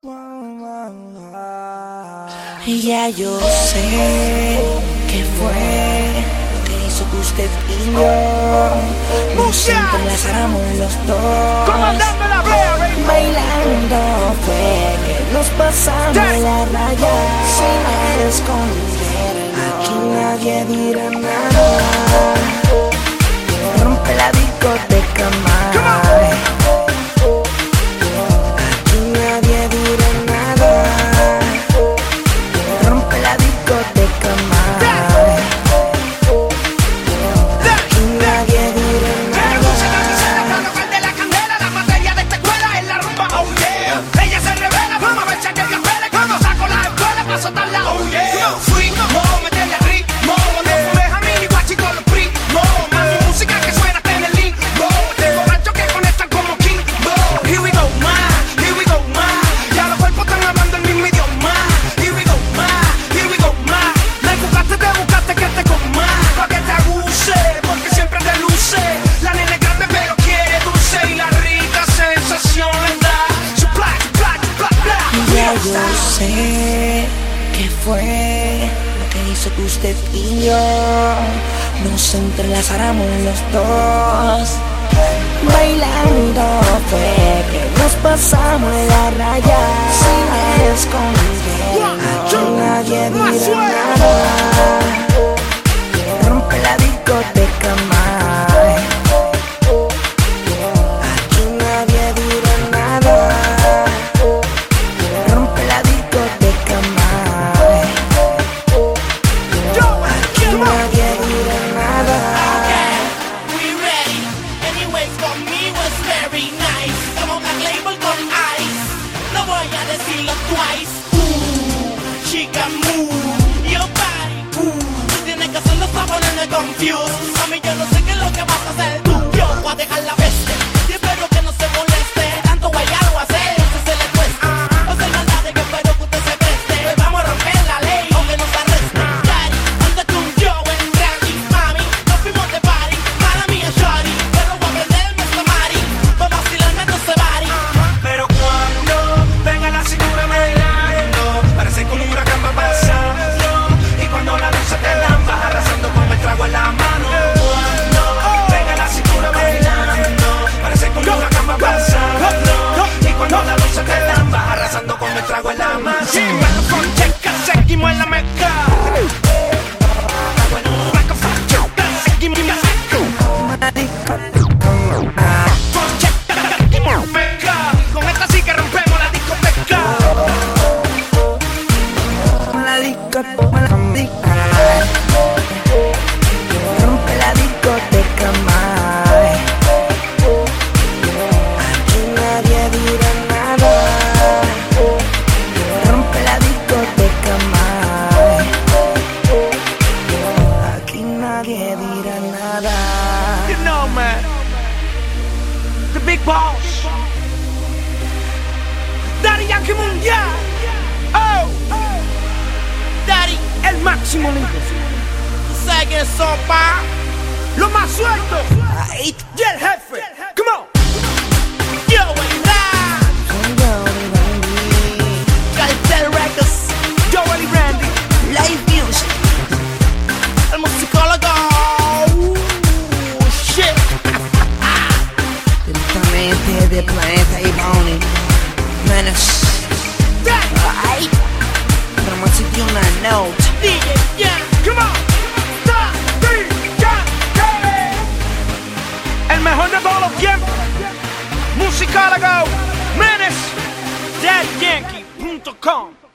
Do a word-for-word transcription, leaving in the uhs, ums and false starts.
Ya yo sé que fue lo que hizo que usted y yo nos entrelazáramos los dos. Bailando fue que nos pasamos la raya sin esconder. Aquí nadie dirá nada. Rompe la discoteca más. Aquí nadie dirá nada. Rompe la discoteca más. Aquí nadie dirá nada. De la candela, la materia de esta escuela es la rumba, oh yeah. Ella se revela, vamos a ver si aquel capela. Cuando saco la escuela para soltarla, oh yeah. Fuimos, meterle al ritmo. No fumes a mí ni guachi con los primos. Mami, música que suena en el limbo. Tengo ranchos que conectan como Kimbo. Here we go, ma, here we go, ma. Ya los cuerpos están hablando el mismo idioma. Here we go, ma, here we go, ma. Me buscaste, te buscaste que te coma. Pa' que te abuse, porque siempre te luce. La nena es grande pero quiere dulce y la rica sensación le da. Supply, supply, supply, supply. Ya yo sé que fue lo que hizo que usted y yo nos entrelazáramos los dos. Bailando fue que nos pasamos la raya sin esconder. Aquí nadie dirá nada. Rompe la discoteca más. Aquí nadie dirá nada. Rompe la discoteca más. Aquí nadie dirá nada. We ready. Anyways, for me was very nice. Como Black Label con ice. No voy a decirlo twice. Ooh, chica move. Your body. Ooh, tienes que hacerlo para ponerme confused. A mí yo no sé qué es lo que vas a hacer tú. Yo voy a dejar la peste. Y espero que no se moleste. Tanto guayar o hacer, eso se le cueste. No sé maldades que espero que usted se preste. Pues vamos a romper la ley, aunque nos arreste. Daddy, antes que un yo en Randy. Mami, nos fuimos de party. Para mí es shawty, pero voy a prenderme esta mari. Voy a vacilarme todo ese body. Pero cuando venga la cintura bailando, parece como un huracán va pasando. Y cuando la luz se te dan, vas arrasando con el trago en la mano. Cuando venga la cintura bailando, parece como un huracán va pasando. Y cuando la luz se te dan, vas arrasando con el trago en la mano. Microphone check, seguimos en la meca. Microphone check, seguimos en la meca. Con esta sí que rompemos la discoteca. La discoteca, la discoteca. Rompe la discoteca más. Aquí nadie dirá nada. Rompe la discoteca más. Aquí nadie dirá nada. You know, man, the big boss, Daddy Yankee Mundial. Oh, Daddy, el máximo líder. ¿Tú sabes quién es sopa? Lo más suelto. Y el jefe. Come on. Yo, ¿verdad? Cartel Records. Joel y Randy. Live Music. El musicólogo. Uh, shit. Directamente de Planeta Iboni. Menace. Ay, vamos a sentir una note. D J, yeah, come on. Stop, D J. El mejor de todos los tiempos. Musicólogo. Menace. Daddy Yankee punto com.